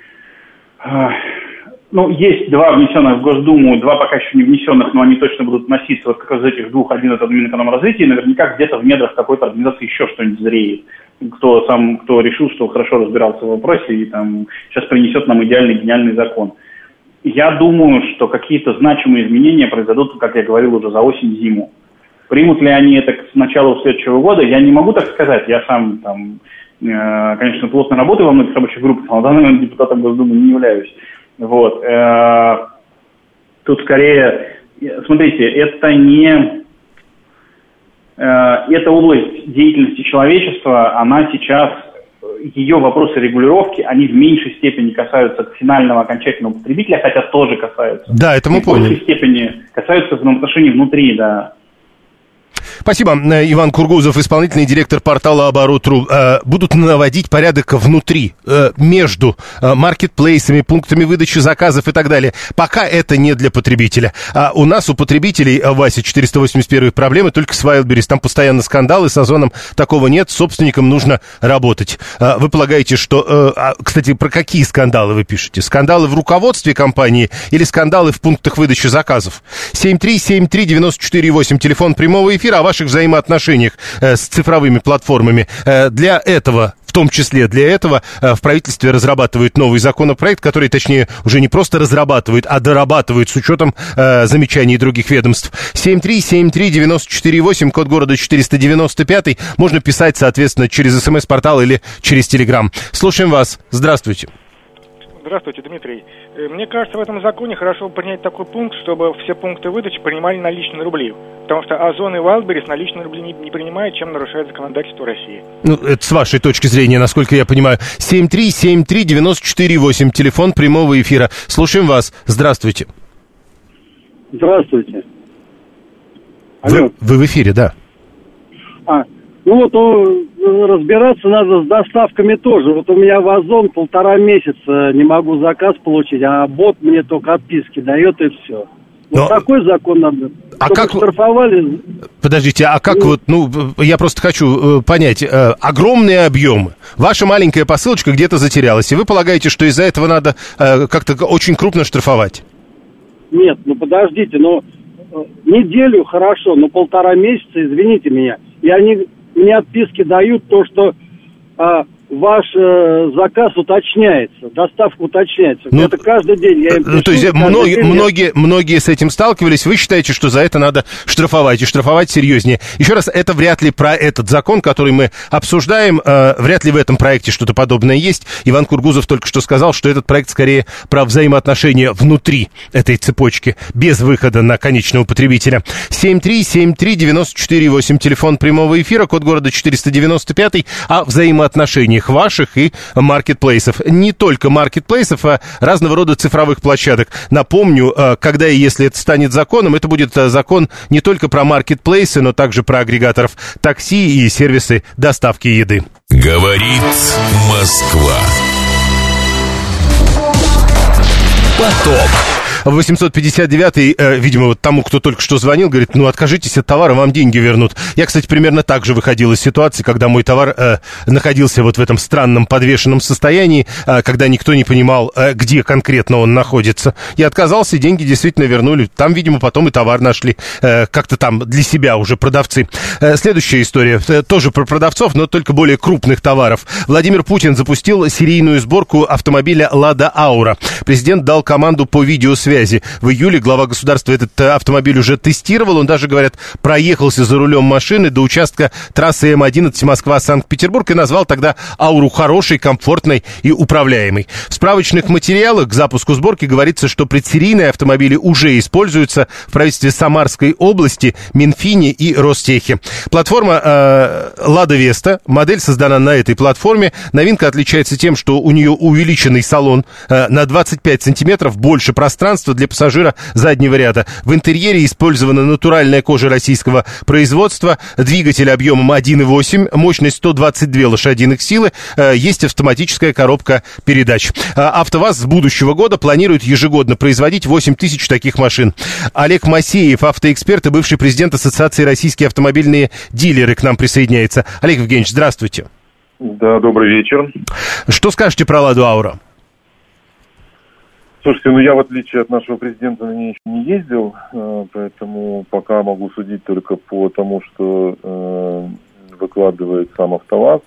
есть 2 внесенных в Госдуму, 2 пока еще не внесенных, но они точно будут вноситься. Вот как раз из этих 2, один это Минэкономразвития, и наверняка где-то в недрах какой-то организации еще что-нибудь зреет. Кто решил, что хорошо разбирался в вопросе и там сейчас принесет нам идеальный, гениальный закон. Я думаю, что какие-то значимые изменения произойдут, как я говорил, уже за осень-зиму. Примут ли они это с начала следующего года, я не могу так сказать. Я сам там, конечно, плотно работаю во многих рабочих группах, но на данный момент депутатом Госдумы не являюсь. Вот. Тут скорее, смотрите, это область деятельности человечества, она сейчас, ее вопросы регулировки, они в меньшей степени касаются финального окончательного потребителя, хотя тоже касаются. Да, это мы поняли. В большей степени касаются взаимоотношений внутри, да. Спасибо. Иван Кургузов, исполнительный директор портала Оборот.ру. Будут наводить порядок внутри, между маркетплейсами, пунктами выдачи заказов и так далее. Пока это не для потребителя. А у нас, у потребителей, Вася, 481 проблемы только с Wildberries. Там постоянно скандалы, с Озоном такого нет. Собственникам нужно работать. Вы полагаете, что... Кстати, про какие скандалы вы пишете? Скандалы в руководстве компании или скандалы в пунктах выдачи заказов? 7373948, телефон прямого эфира, о ваших взаимоотношениях с цифровыми платформами. Для этого, в том числе для этого, в правительстве разрабатывают новый законопроект, который, точнее, уже не просто разрабатывают, а дорабатывают с учетом замечаний других ведомств. 7373948, код города 495. Можно писать, соответственно, через СМС-портал или через Телеграм. Слушаем вас. Здравствуйте. Здравствуйте, Дмитрий. Мне кажется, в этом законе хорошо принять такой пункт, чтобы все пункты выдачи принимали наличные рубли. Потому что Озон и Wildberries наличные рубли не принимают, чем нарушает законодательство России. Ну, это с вашей точки зрения, насколько я понимаю. 7373948, телефон прямого эфира. Слушаем вас. Здравствуйте. Здравствуйте. Вы в эфире, да. Разбираться надо с доставками тоже. Вот у меня в Озон 1,5 месяца не могу заказ получить, а бот мне только отписки дает и все. Вот такой закон надо. А как штрафовали? Подождите, а как я просто хочу понять, огромные объемы. Ваша маленькая посылочка где-то затерялась, и вы полагаете, что из-за этого надо как-то очень крупно штрафовать? Нет, подождите, неделю хорошо, но 1,5 месяца, извините меня, и они мне отписки дают то, что ваш заказ уточняется, доставка уточняется. Это каждый день я им пишу. То есть многие с этим сталкивались. Вы считаете, что за это надо штрафовать, и штрафовать серьезнее. Еще раз, это вряд ли про этот закон, который мы обсуждаем. Вряд ли в этом проекте что-то подобное есть. Иван Кургузов только что сказал, что этот проект скорее про взаимоотношения внутри этой цепочки, без выхода на конечного потребителя. 7373948, телефон прямого эфира, код города 495, о взаимоотношениях ваших и маркетплейсов. Не только маркетплейсов, а разного рода цифровых площадок. Напомню, когда и если это станет законом, это будет закон не только про маркетплейсы, но также про агрегаторов такси и сервисы доставки еды. Говорит Москва. Поток. 859-й, видимо, тому, кто только что звонил, говорит, откажитесь от товара, вам деньги вернут. Я, кстати, примерно так же выходил из ситуации, когда мой товар находился вот в этом странном подвешенном состоянии, когда никто не понимал, где конкретно он находится. Я отказался, деньги действительно вернули. Там, видимо, потом и товар нашли. Как-то там для себя уже продавцы. Следующая история, тоже про продавцов, но только более крупных товаров. Владимир Путин запустил серийную сборку автомобиля «Лада Аура». Президент дал команду по видеосвязи. В июле глава государства этот автомобиль уже тестировал. Он даже, говорят, проехался за рулем машины до участка трассы М11 Москва-Санкт-Петербург и назвал тогда Ауру хорошей, комфортной и управляемой. В справочных материалах к запуску сборки говорится, что предсерийные автомобили уже используются в правительстве Самарской области, Минфине и Ростехе. Платформа «Лада Веста». Модель создана на этой платформе. Новинка отличается тем, что у нее увеличенный салон на 25 сантиметров, больше пространства для пассажира заднего ряда. В интерьере использована натуральная кожа российского производства, двигатель объемом 1,8, мощность 122 лошадиных силы, есть автоматическая коробка передач. АвтоВАЗ с будущего года планирует ежегодно производить 8 тысяч таких машин. Олег Масеев, автоэксперт и бывший президент Ассоциации «Российские автомобильные дилеры» к нам присоединяется. Олег Евгеньевич, здравствуйте. Да, добрый вечер. Что скажете про «Ладу Аура»? Слушайте, я в отличие от нашего президента на ней еще не ездил, поэтому пока могу судить только по тому, что выкладывает сам АвтоВАЗ.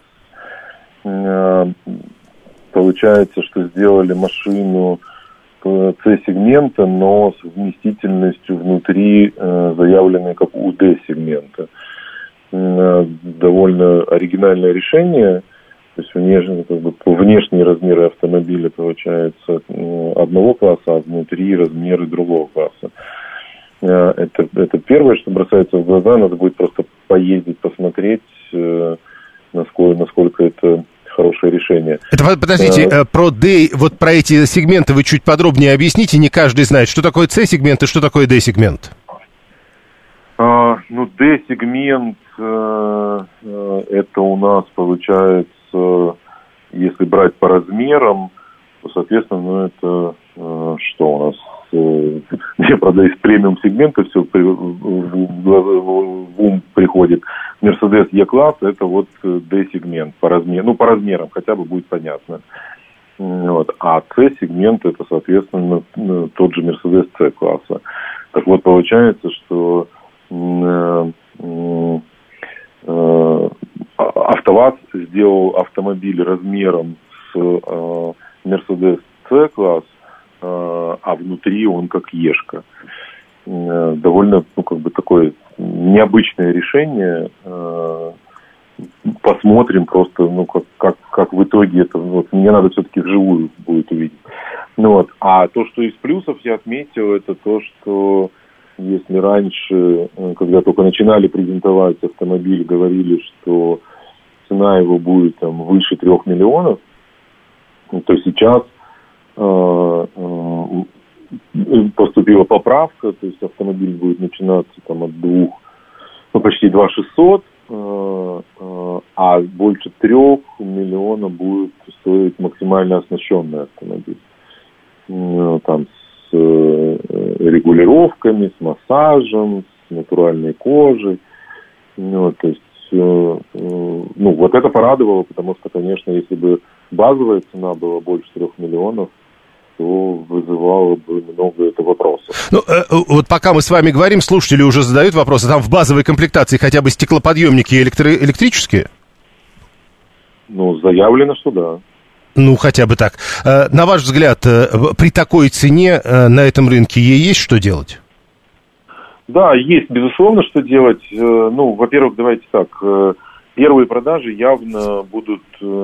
Получается, что сделали машину C-сегмента, но с вместительностью внутри заявленной как у D-сегмента. Довольно оригинальное решение. То есть внешние размеры автомобиля получаются одного класса, а внутри размеры другого класса. Это первое, что бросается в глаза. Надо будет просто поездить, посмотреть, насколько это хорошее решение. Подождите, про D, вот про эти сегменты вы чуть подробнее объясните. Не каждый знает, что такое C-сегмент и что такое D-сегмент. Ну, D-сегмент, это у нас получается, если брать по размерам, то, соответственно, ну, это что у нас? Я, правда, из премиум-сегмента все в ум приходит. Mercedes E-класс, это вот D-сегмент по размерам, ну, по размерам хотя бы будет понятно. Вот. А C-сегмент, это, соответственно, тот же Mercedes C-класса. Так вот, получается, что АвтоВАЗ сделал автомобиль размером с Mercedes C-класс, а внутри он как Ешка. Довольно, ну, как бы такое необычное решение. Посмотрим просто, ну, как в итоге это, вот, мне надо все-таки вживую будет увидеть. Ну, вот. А то, что из плюсов я отметил, это то, что если раньше, когда только начинали презентовать автомобиль, говорили, что цена его будет там выше 3 миллионов, то сейчас поступила поправка, то есть автомобиль будет начинаться там от 2, ну, почти 2 600, а больше 3 миллионов будет стоить максимально оснащенный автомобиль. Там с регулировками, с массажем, с натуральной кожей. Ну, то есть, ну, вот это порадовало, потому что, конечно, если бы базовая цена была больше 3 миллионов, то вызывало бы много это вопросов. Ну, вот пока мы с вами говорим, слушатели уже задают вопросы. Там в базовой комплектации хотя бы стеклоподъемники электрические? Ну, заявлено, что да. Ну, хотя бы так. На ваш взгляд, при такой цене на этом рынке ей есть что делать? Да, есть, безусловно, что делать. Ну, во-первых, давайте так. Первые продажи явно будут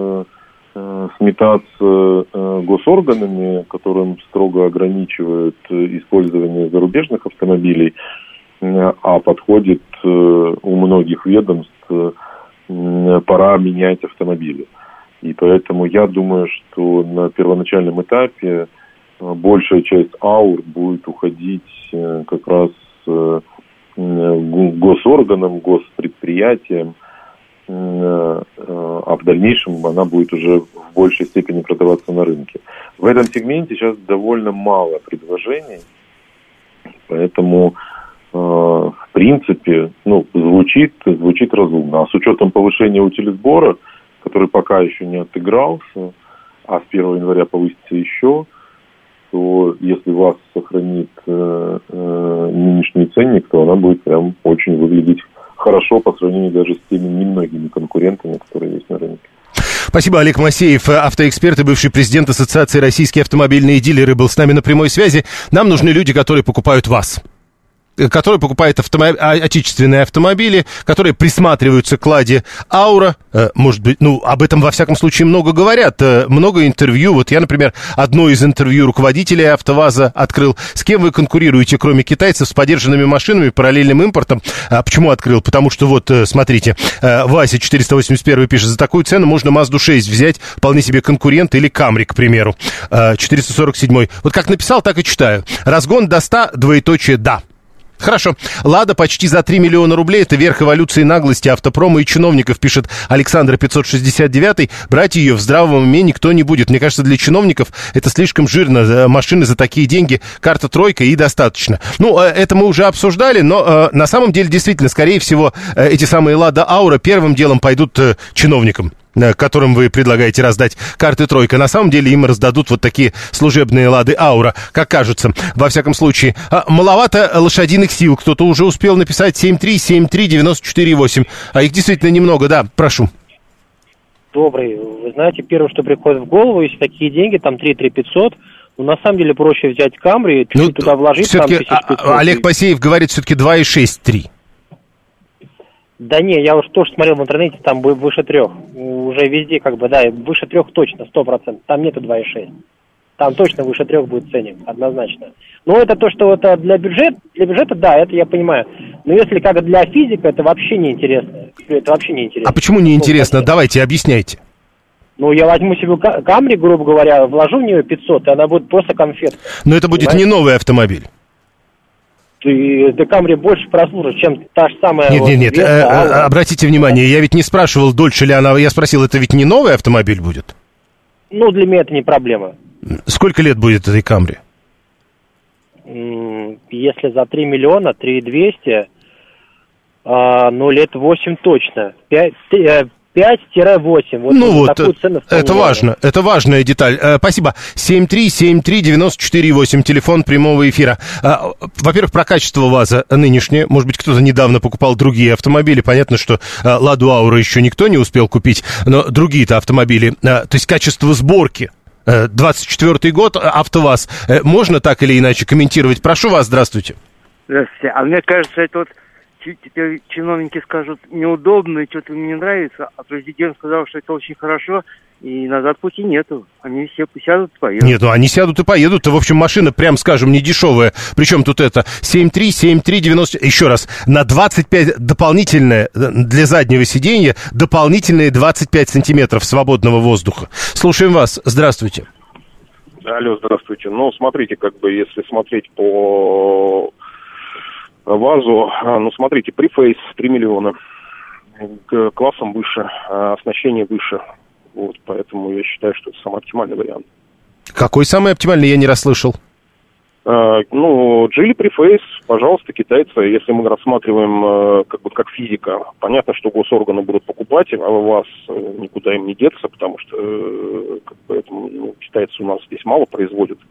сметаться госорганами, которым строго ограничивают использование зарубежных автомобилей, а подходит у многих ведомств пора менять автомобили. И поэтому я думаю, что на первоначальном этапе большая часть аур будет уходить как раз госорганам, госпредприятиям, а в дальнейшем она будет уже в большей степени продаваться на рынке. В этом сегменте сейчас довольно мало предложений, поэтому в принципе, ну, звучит разумно. А с учетом повышения утилизбора, который пока еще не отыгрался, а с 1 января повысится еще, то если ВАЗ сохранит нынешний ценник, то она будет прям очень выглядеть хорошо по сравнению даже с теми немногими конкурентами, которые есть на рынке. Спасибо, Олег Масеев, автоэксперт и бывший президент Ассоциации «Российские автомобильные дилеры», был с нами на прямой связи. Нам нужны люди, которые покупают ВАЗ, которые покупают отечественные автомобили, которые присматриваются к «Ладе Аура». Может быть, ну, об этом, во всяком случае, много говорят. Много интервью. Вот я, например, одно из интервью руководителя АвтоВАЗа открыл. С кем вы конкурируете, кроме китайцев, с подержанными машинами, параллельным импортом? Почему открыл? Потому что, вот, смотрите, Вася 481 пишет, за такую цену можно Mazda 6 взять, вполне себе конкурент, или Camry, к примеру. 447. Вот как написал, так и читаю. Разгон до 100, двоеточие, да. Хорошо. «Лада» почти за 3 миллиона рублей. Это верх эволюции наглости автопрома и чиновников, пишет Александр 569. Брать ее в здравом уме никто не будет. Мне кажется, для чиновников это слишком жирно. Машины за такие деньги, карта тройка и достаточно. Ну, это мы уже обсуждали, но на самом деле, действительно, скорее всего, эти самые «Лада Аура» первым делом пойдут чиновникам, которым вы предлагаете раздать карты тройка. На самом деле им раздадут вот такие служебные «Лады Аура», как кажется. Во всяком случае, маловато лошадиных сил. Кто-то уже успел написать 7373948. А их действительно немного, да, прошу. Добрый. Вы знаете, первое, что приходит в голову, если такие деньги, там 3-500, ну, на самом деле проще взять Камри, чуть-чуть туда вложить, там 1500. Олег Пасеев говорит все-таки 2,6-3. Да не, я уж тоже смотрел в интернете, там выше 3. Уже везде, как бы, да, выше 3 точно, 100%. Там нету 2,6. Там точно выше 3 будет ценник, однозначно. Ну, это то, что вот для бюджета, да, это я понимаю. Но если как для физика, это вообще неинтересно. Это вообще неинтересно. А почему неинтересно? Давайте, объясняйте. Ну, я возьму себе Камри, грубо говоря, вложу в нее 500, и она будет просто конфет. Но это будет не новый автомобиль. И Камри больше прослужит, чем та же самая... Нет, обратите внимание, я ведь не спрашивал, дольше ли она... Я спросил, это ведь не новый автомобиль будет? Ну, для меня это не проблема. Сколько лет будет этой Камри? Если за 3 миллиона, 3 200, лет 8 точно. 5-8. Вот ну вот, цену это важно, это важная деталь. Спасибо. 7373948, телефон прямого эфира. Во-первых, про качество ВАЗа нынешнее. Может быть, кто-то недавно покупал другие автомобили. Понятно, что Ладу Ауру еще никто не успел купить, но другие-то автомобили. То есть качество сборки. 24-й год, АвтоВАЗ. Можно так или иначе комментировать? Прошу вас, здравствуйте. Здравствуйте. А мне кажется, это вот теперь чиновники скажут неудобно, и что-то мне не нравится, а президент сказал, что это очень хорошо, и назад пути нету. Они все сядут и поедут. Нет, они сядут и поедут. В общем, машина, прям скажем, не дешевая. Причем тут это 73739. Еще раз, на 25 дополнительное для заднего сиденья, дополнительные 25 сантиметров свободного воздуха. Слушаем вас. Здравствуйте. Алло, здравствуйте. Ну, смотрите, если смотреть по ВАЗу, смотрите, префейс 3 миллиона, классом выше, оснащение выше, вот, поэтому я считаю, что это самый оптимальный вариант. Какой самый оптимальный, я не расслышал? Geely префейс, пожалуйста, китайцы, если мы рассматриваем как физика, понятно, что госорганы будут покупать, а ВАЗ никуда им не деться, потому что китайцы у нас здесь мало производят.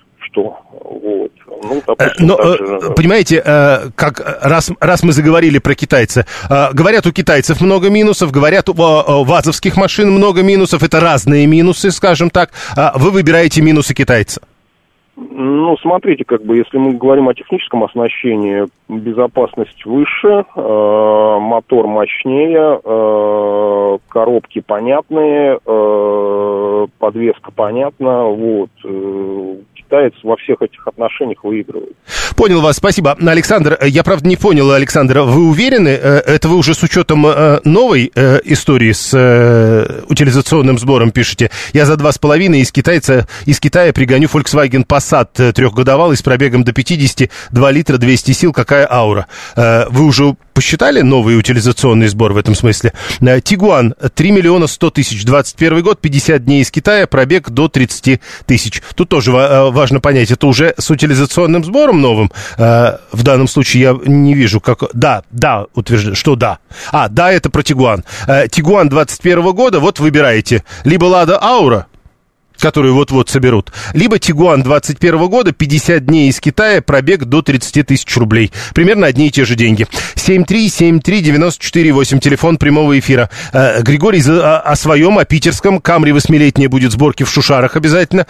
Вот. Допустим, понимаете, раз мы заговорили про китайца, говорят, у китайцев много минусов, говорят, у вазовских машин много минусов, это разные минусы, скажем так. Вы выбираете минусы китайца? Смотрите, если мы говорим о техническом оснащении, безопасность выше, мотор мощнее, коробки понятные, подвеска понятна, вот. Китаец во всех этих отношениях выигрывает. Понял вас, спасибо. Александр, я, правда, не понял, Александр, вы уверены, это вы уже с учетом новой истории с утилизационным сбором пишете? Я за 2,5 из Китая пригоню Volkswagen Passat трехгодовалый с пробегом до 50, 2 литра, 200 сил, какая аура? Вы уже посчитали новый утилизационный сбор в этом смысле? Тигуан 3 миллиона 100 тысяч, 21 год, 50 дней из Китая, пробег до 30 тысяч. Тут тоже важно понять, это уже с утилизационным сбором новым? В данном случае я не вижу, как... Да, утверждаю, что да. Да, это про Тигуан. Тигуан 21 года, вот выбираете. Либо Лада Аура, которую вот-вот соберут, либо Тигуан 21 года, 50 дней из Китая, пробег до 30 тысяч рублей. Примерно одни и те же деньги. 7373948, телефон прямого эфира. Григорий о своем, о питерском. Камри 8-летняя будет сборки в Шушарах обязательно.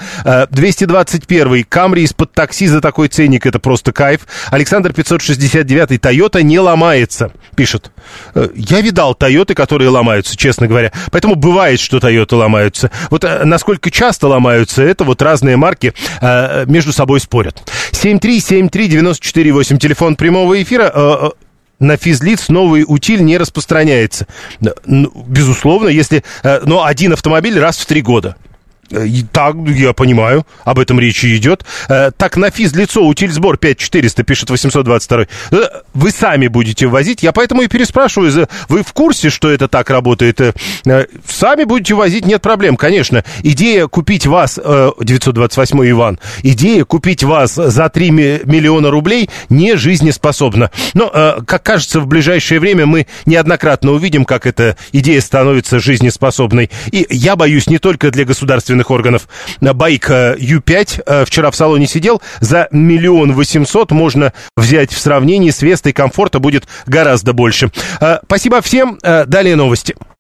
221 Камри из-под такси за такой ценник, это просто кайф. Александр 569 Тойота не ломается, пишет. Я видал Тойоты, которые ломаются, честно говоря. Поэтому бывает, что Тойоты ломаются. Вот насколько часто ломаются, это вот разные марки между собой спорят. 7373948, телефон прямого эфира. На физлиц новый утиль не распространяется. Безусловно, если... Но один автомобиль раз в 3 года. Так, я понимаю, об этом речь идет. Так, на физлицо утильсбор 5400, пишет 822. Вы сами будете возить, я поэтому и переспрашиваю. Вы в курсе, что это так работает? Сами будете возить, нет проблем, конечно. Идея купить вас, 928 Иван, идея купить вас за 3 миллиона рублей не жизнеспособна. Но, как кажется, в ближайшее время мы неоднократно увидим, как эта идея становится жизнеспособной. И я боюсь не только для государственных органов. Байк U5 вчера в салоне сидел. За 1 800 000 можно взять в сравнении с Вестой. Комфорта будет гораздо больше. Спасибо всем. Далее новости.